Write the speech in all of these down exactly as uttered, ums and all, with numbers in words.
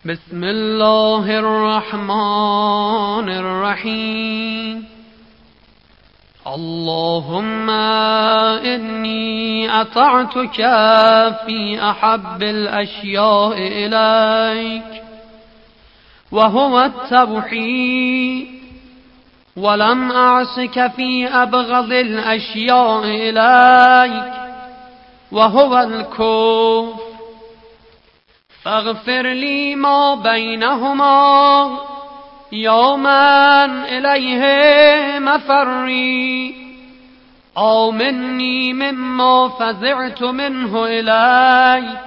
بسم الله الرحمن الرحيم. اللهم إني أطعتك في أحب الأشياء إليك وهو التوحيد، ولم أعصك في أبغض الأشياء إليك وهو الكفر، فاغفر لي ما بينهما يوما إليه مفري، آمني مما فزعت منه إليك.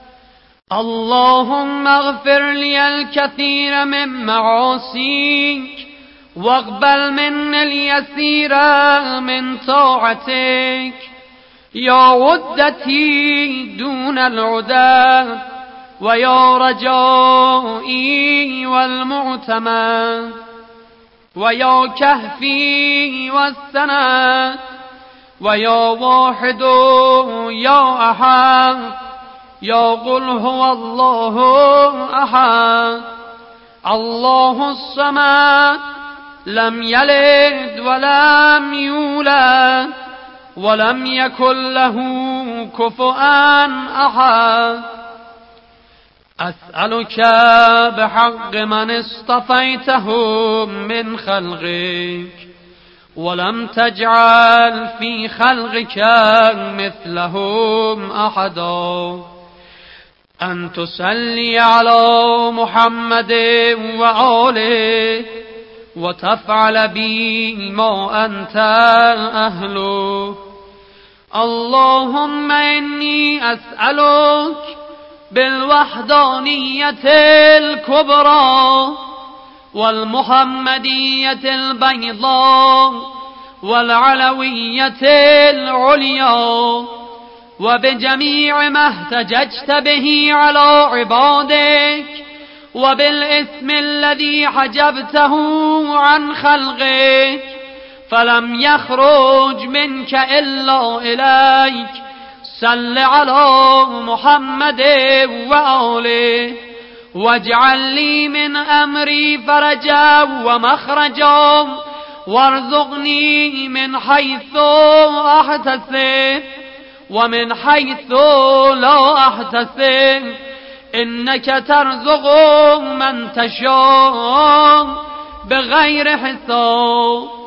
اللهم اغفر لي الكثير من معاصيك واقبل مني اليسير من طاعتك، يا عدتي دون العدى ويا رجائي والمعتمد ويا كهفي والسند ويا واحد يا أحد يا قل هو الله أحد الله الصمد لم يلد ولم يولد ولم يكن له كفؤا أحد. أسألك بحق من اصطفيتهم من خلقك ولم تجعل في خلقك مثلهم أحدا، أن تصلي على محمد وآله وتفعل بي ما أنت أهله. اللهم إني أسألك بالوحدانية الكبرى والمحمدية البيضاء والعلوية العليا وبجميع ما احتججت به على عبادك وبالاسم الذي حجبته عن خلقك فلم يخرج منك إلا إليك. صل على محمد وآله واجعل لي من أمري فرجا ومخرجا وارزقني من حيث أحتسب ومن حيث لا أحتسب، إنك ترزق من تشاء بغير حساب.